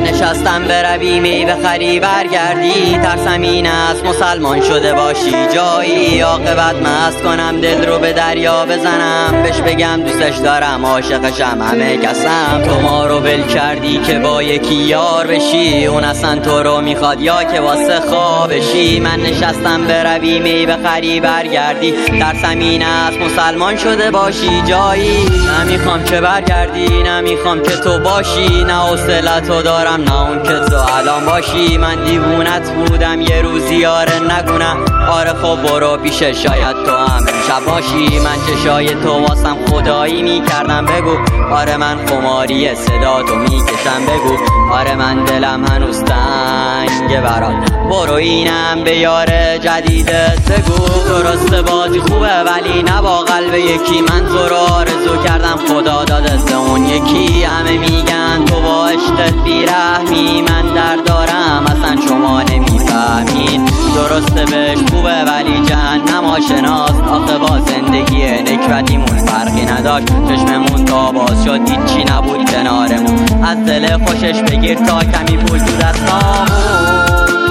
من نشستم بروی میوه خری برگردی، ترسم این است مسلمان شده باشی جایی، عاقبت مست کنم دل رو به دریا بزنم، بهش بگم دوستش دارم عاشقشم همه کسم. تو ما رو ول کردی که با یکی یار بشی، اون اصلا تو رو میخواد یا که واسه خوابشی. من نشستم بروی میوه خری برگردی، ترسم این است مسلمان شده باشی جایی، نمیخوام که برگردی، نمیخوام که تو باشی، نه حوصله‌تو دارم نه اون که تو الان باشی. من دیوونت بودم یه روزی آره نگونم، آره خب برو پیشه شاید تو هم امشب باشی. من چشای تو واسم خدایی میکردم بگو، آره من خماری صدا تو میکشم بگو، آره من دلم هنوز تنگه برات، برو اینم به یار جدیدت بگو. درسته بازی خوبه ولی نه با قلب یکی، من تو رو آرزو کردم خدا داده اون یکی. همه میگن تو با عشقت بیرحمی، من درد دارم اصلا شما نمیفهمین. درسته بهش خوبه ولی جهنم آشناست، آخه با زندگی نکبتیمون فرقی نداشت، چشممون تا باز شد هیچی نبود کنارمون، از دل خوشش بگیر تا کمی پول تو دستامون.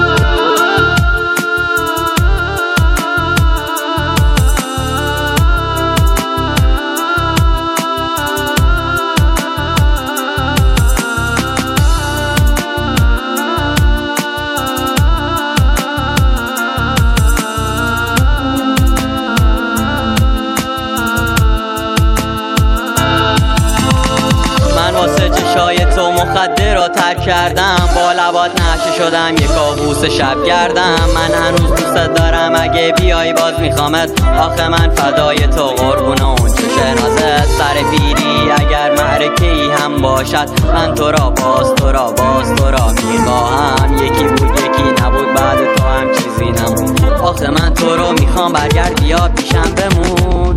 چشای تو مخدر را ترک کردم، با لبات نشه شدم یک کابوس شب گردم. من هنوز دوست دارم اگه بیای باز میخوامت، آخه من فدای تو قربون اون چشم نازت. سر پیری اگر معرکه ای هم باشد، من تو را باز میخواهم. یکی بود یکی نبود بعد تو هم چیزی نمون، آخه من تو رو میخوام برگرد بیا پیشم بمون.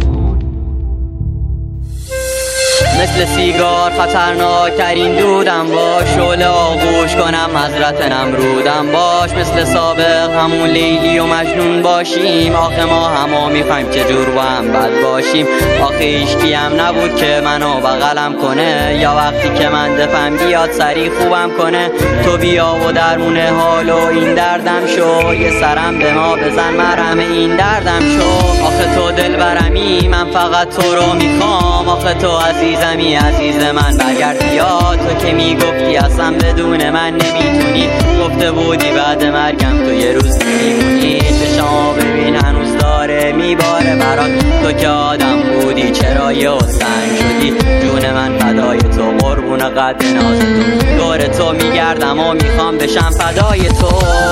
مثل سیگار خطرناکترین دودم باش، شعله آغوش کنم حضرت نمرودم باش، مثل سابق همون لیلی و مجنون باشیم، آخه ما همه میخوایم که جور با هم بد باشیم. آخه هیچکی هم نبود که منو بغلم کنه، یا وقتی که من دفم بیاد سری خوبم کنه. تو بیا و درمون حال و این دردم شو، یه سرم به ما بزن مرهم این دردم شو. آخه تو دل برمی من فقط تو رو میخوام، آخه تو عزیزمی عزیز من برگرد بیا. تو که میگفتی اصلا بدون من نمیتونی، گفته بودی بعد مرگم تو یه روز میمونی. چشما ببین هنوز داره میباره برات، تو که آدم بودی چرا یه سنگ شدی. جون من فدای تو قربون قد ناز تو، دور تو میگردم و میخوام بشم فدای تو.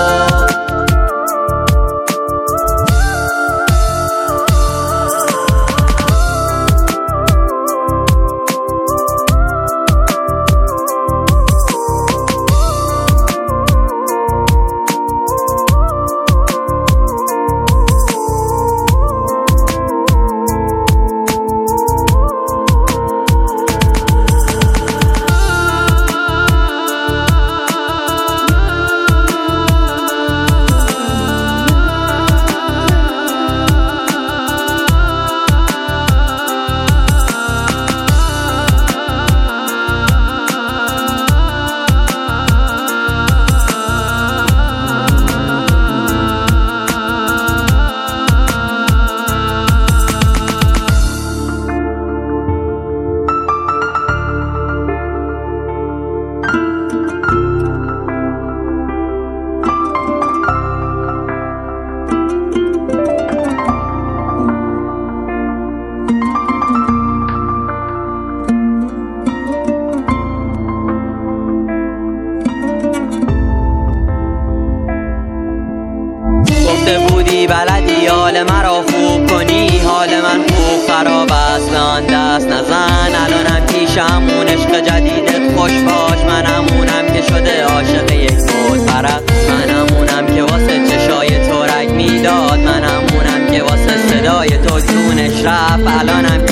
بلدی حال مرا خوب کنی، حال من خوب خراب است به آن دست نزن. الانم پیشم اون عشق جدیدت خوش باش، من همونم که شده عاشق یک بود پرست، من همونم که واسه چشای تو رگ میداد، من همونم که واسه صدای تو جونش رفت. الانم